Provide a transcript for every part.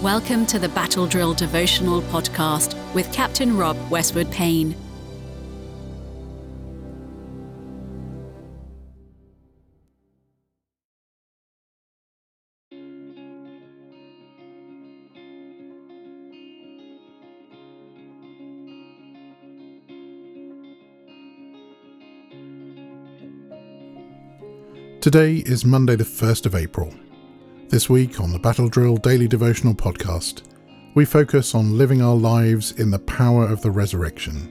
Welcome to the Battle Drill Devotional Podcast with Captain Rob Westwood Payne. Today is Monday the 1st of April. This week on the Battle Drill Daily Devotional Podcast, we focus on living our lives in the power of the resurrection.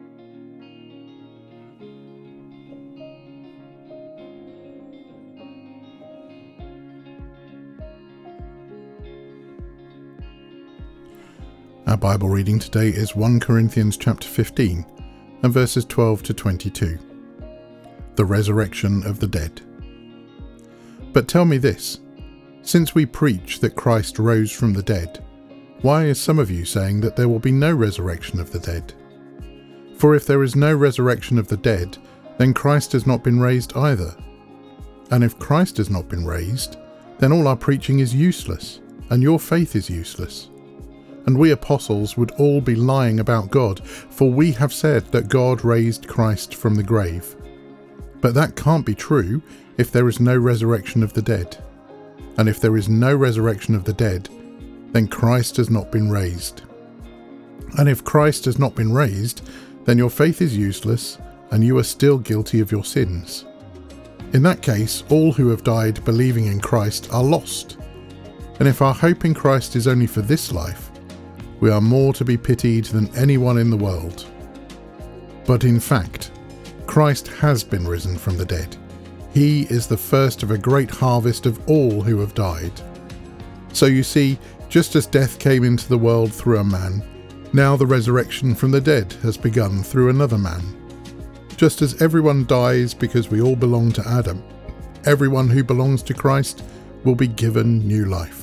Our Bible reading today is 1 Corinthians chapter 15 and verses 12 to 22. The resurrection of the dead. But tell me this, since we preach that Christ rose from the dead, why are some of you saying that there will be no resurrection of the dead? For if there is no resurrection of the dead, then Christ has not been raised either. And if Christ has not been raised, then all our preaching is useless, and your faith is useless. And we apostles would all be lying about God, for we have said that God raised Christ from the grave. But that can't be true if there is no resurrection of the dead. And if there is no resurrection of the dead, then Christ has not been raised. And if Christ has not been raised, then your faith is useless, and you are still guilty of your sins. In that case, all who have died believing in Christ are lost. And if our hope in Christ is only for this life, we are more to be pitied than anyone in the world. But in fact, Christ has been risen from the dead. He is the first of a great harvest of all who have died. So you see, just as death came into the world through a man, now the resurrection from the dead has begun through another man. Just as everyone dies because we all belong to Adam, everyone who belongs to Christ will be given new life.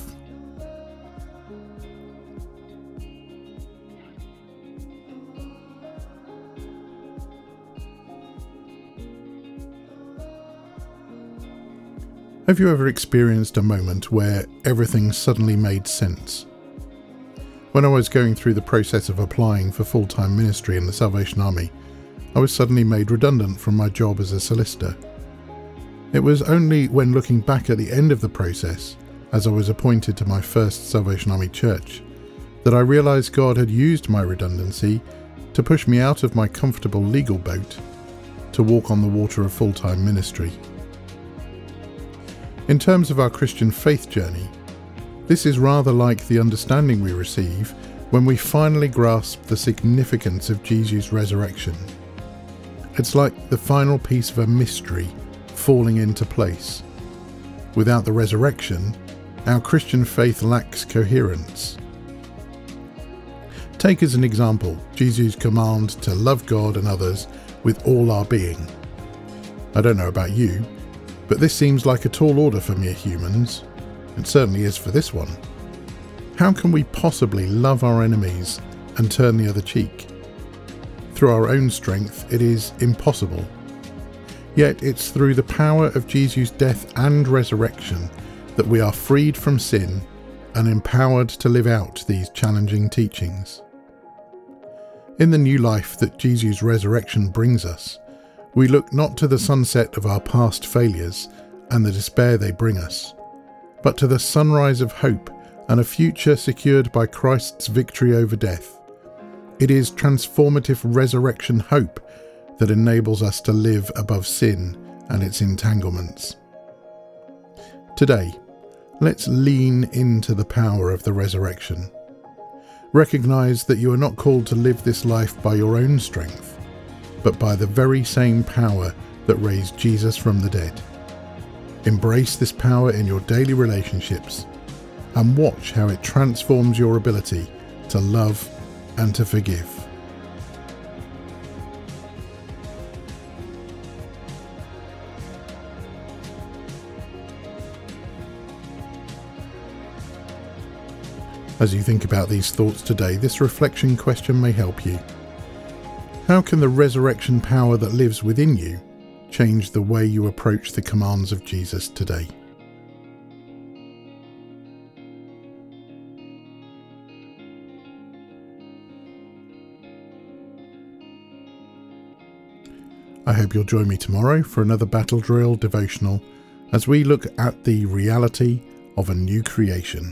Have you ever experienced a moment where everything suddenly made sense? When I was going through the process of applying for full-time ministry in the Salvation Army, I was suddenly made redundant from my job as a solicitor. It was only when looking back at the end of the process, as I was appointed to my first Salvation Army church, that I realised God had used my redundancy to push me out of my comfortable legal boat to walk on the water of full-time ministry. In terms of our Christian faith journey, this is rather like the understanding we receive when we finally grasp the significance of Jesus' resurrection. It's like the final piece of a mystery falling into place. Without the resurrection, our Christian faith lacks coherence. Take as an example Jesus' command to love God and others with all our being. I don't know about you, but this seems like a tall order for mere humans. It certainly is for this one. How can we possibly love our enemies and turn the other cheek? Through our own strength, it is impossible. Yet it's through the power of Jesus' death and resurrection that we are freed from sin and empowered to live out these challenging teachings. In the new life that Jesus' resurrection brings us, we look not to the sunset of our past failures and the despair they bring us, but to the sunrise of hope and a future secured by Christ's victory over death. It is transformative resurrection hope that enables us to live above sin and its entanglements. Today, let's lean into the power of the resurrection. Recognize that you are not called to live this life by your own strength, but by the very same power that raised Jesus from the dead. Embrace this power in your daily relationships and watch how it transforms your ability to love and to forgive. As you think about these thoughts today, this reflection question may help you. How can the resurrection power that lives within you change the way you approach the commands of Jesus today? I hope you'll join me tomorrow for another Battle Drill devotional as we look at the reality of a new creation.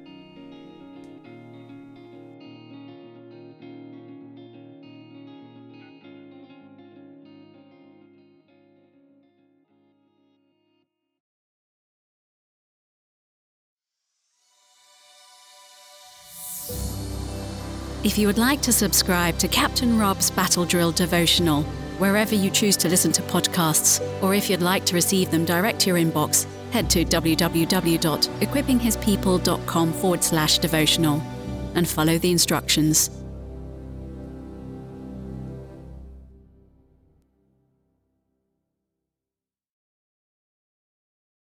If you would like to subscribe to Captain Rob's Battle Drill devotional, wherever you choose to listen to podcasts, or if you'd like to receive them direct to your inbox, head to www.equippinghispeople.com/devotional and follow the instructions.